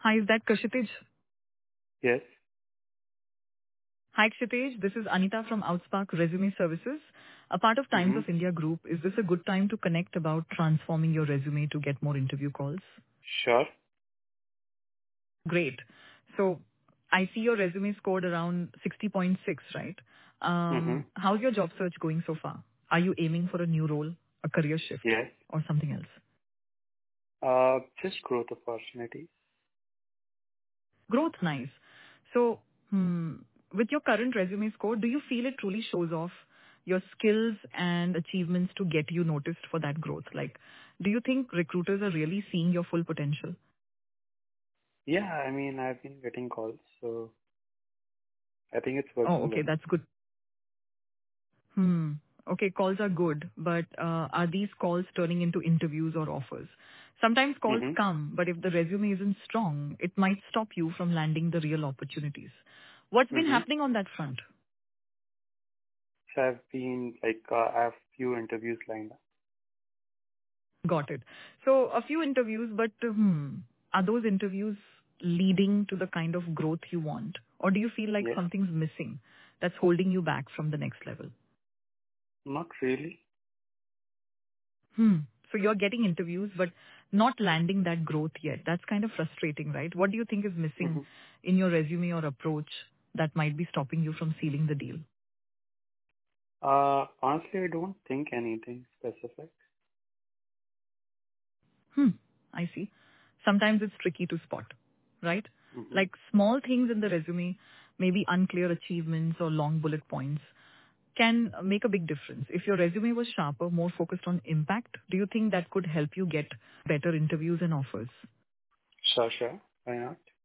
Hi, is that Kshitij? Yes. Hi, Kshitij. This is Anita from Outspark Resume Services, a part of Times Mm-hmm. of India Group. Is this a good time to connect about transforming your resume to get more interview calls? Sure. Great. So I see your resume scored around 60.6, right? Mm-hmm. How's your job search going so far? Are you aiming for a new role, a career shift, Yes. or something else? Just growth opportunities. Growth, nice. So, with your current resume score, do you feel it truly shows off your skills and achievements to get you noticed for that growth? Like, do you think recruiters are really seeing your full potential? Yeah, I mean, I've been getting calls, so I think it's Oh, working okay, well. that's good. Hmm. Okay, calls are good, but are these calls turning into interviews or offers? Sometimes calls Mm-hmm. come, but if the resume isn't strong, it might stop you from landing the real opportunities. What's been Mm-hmm. happening on that front? So I've been I have few interviews lined up. Got it. So a few interviews, but are those interviews leading to the kind of growth you want? Or do you feel like Yes. something's missing that's holding you back from the next level? Not really. So you're getting interviews, but not landing that growth yet. That's kind of frustrating, right? What do you think is missing Mm-hmm. in your resume or approach that might be stopping you from sealing the deal? Honestly, I don't think anything specific. Hmm, I see. Sometimes it's tricky to spot, right? Mm-hmm. Like small things in the resume, maybe unclear achievements or long bullet points, can make a big difference. If your resume was sharper, more focused on impact, do you think that could help you get better interviews and offers? Sure, sure. Why not?